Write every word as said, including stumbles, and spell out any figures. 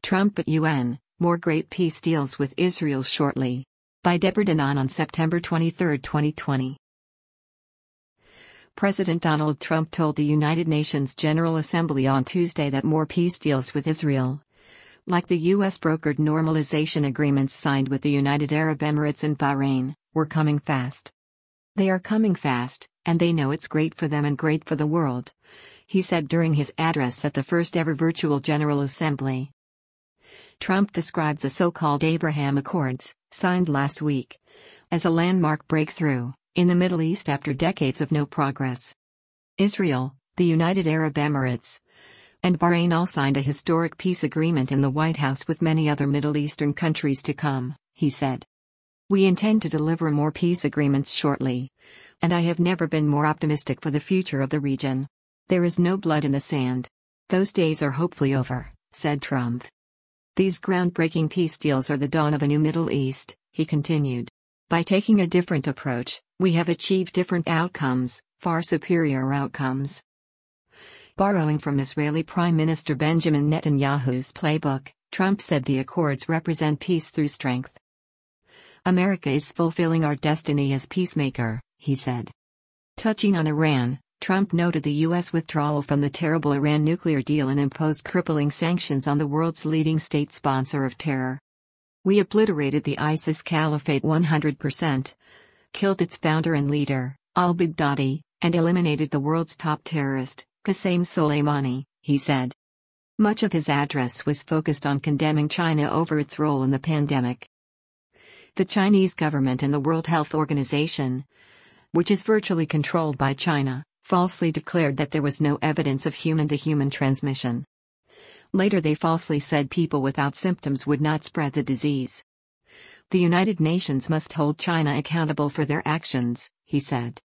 Trump at U N, more great peace deals with Israel shortly. By Deborah Danon on September twenty-third, twenty twenty. President Donald Trump told the United Nations General Assembly on Tuesday that more peace deals with Israel, like the U S brokered normalization agreements signed with the United Arab Emirates and Bahrain, were coming fast. They are coming fast, and they know it's great for them and great for the world, he said during his address at the first ever virtual General Assembly. Trump described the so-called Abraham Accords, signed last week, as a landmark breakthrough in the Middle East after decades of no progress. Israel, the United Arab Emirates, and Bahrain all signed a historic peace agreement in the White House with many other Middle Eastern countries to come, he said. We intend to deliver more peace agreements shortly, and I have never been more optimistic for the future of the region. There is no blood in the sand. Those days are hopefully over, said Trump. These groundbreaking peace deals are the dawn of a new Middle East, he continued. By taking a different approach, we have achieved different outcomes, far superior outcomes. Borrowing from Israeli Prime Minister Benjamin Netanyahu's playbook, Trump said the accords represent peace through strength. America is fulfilling our destiny as peacemaker, he said. Touching on Iran, Trump noted the U S withdrawal from the terrible Iran nuclear deal and imposed crippling sanctions on the world's leading state sponsor of terror. We obliterated the ISIS caliphate one hundred percent, killed its founder and leader, al-Baghdadi, and eliminated the world's top terrorist, Qasem Soleimani, he said. Much of his address was focused on condemning China over its role in the pandemic. The Chinese government and the World Health Organization, which is virtually controlled by China, falsely declared that there was no evidence of human-to-human transmission. Later they falsely said people without symptoms would not spread the disease. The United Nations must hold China accountable for their actions, he said.